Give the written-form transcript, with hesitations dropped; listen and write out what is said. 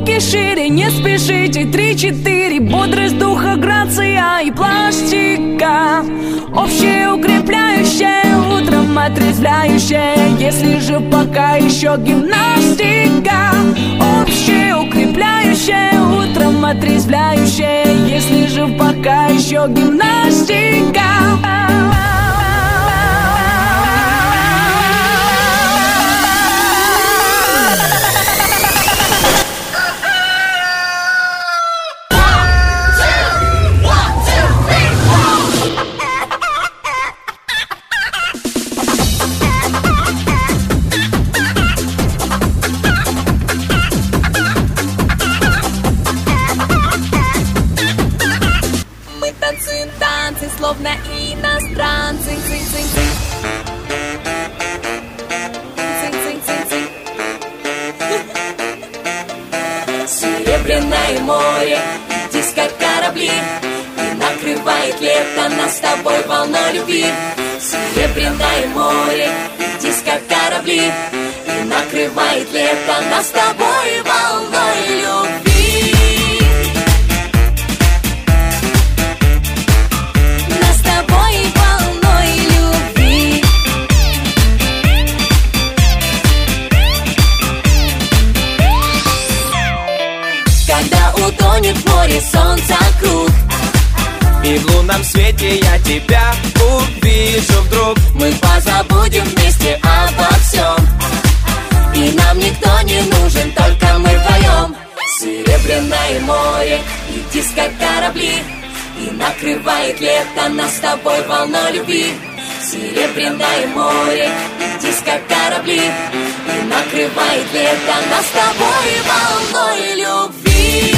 руки шире, не спешите, 3-4. Бодрость духа, грация и пластика. Общее укрепляющее, утром отрезвляющее. Если же пока еще гимнастика. Общее укрепляющее, утром отрезвляющее. Если же пока еще гимнастика. Танцуем танцы, словно иностранцы. Цинь-цинь-цинь. Цинь-цинь-цинь-цинь. Серебряное море, диско-корабли, и накрывает лето нас с тобой волной любви. Серебряное море, диско-корабли, и накрывает лето нас с тобой волной любви. Утонет в море солнца круг, и в лунном свете я тебя увижу вдруг. Мы позабудем вместе обо всем, и нам никто не нужен, только мы вдвоем. Серебряное море и диско-корабли, и накрывает лето нас с тобой волной любви. Серебряное море и диско-корабли, и накрывает лето нас с тобой волной любви.